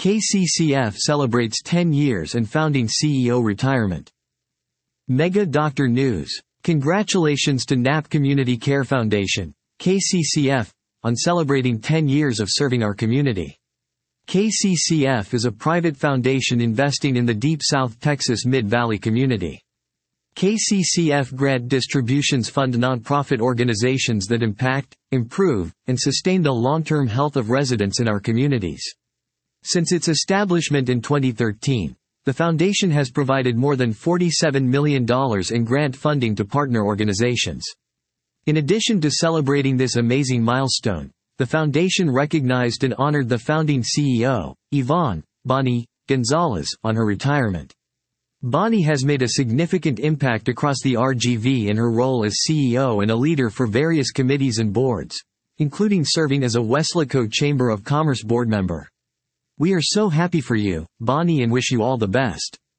KCCF celebrates 10 years and founding CEO retirement. Mega Doctor News. Congratulations to Knapp Community Care Foundation, KCCF, on celebrating 10 years of serving our community. KCCF is a private foundation investing in the deep South Texas Mid-Valley community. KCCF grant distributions fund nonprofit organizations that impact, improve, and sustain the long-term health of residents in our communities. Since its establishment in 2013, the foundation has provided more than $47 million in grant funding to partner organizations. In addition to celebrating this amazing milestone, the foundation recognized and honored the founding CEO, Yvonne "Bonnie" Gonzalez, on her retirement. Bonnie has made a significant impact across the RGV in her role as CEO and a leader for various committees and boards, including serving as a Weslaco Chamber of Commerce board member. We are so happy for you, Bonnie, and wish you all the best.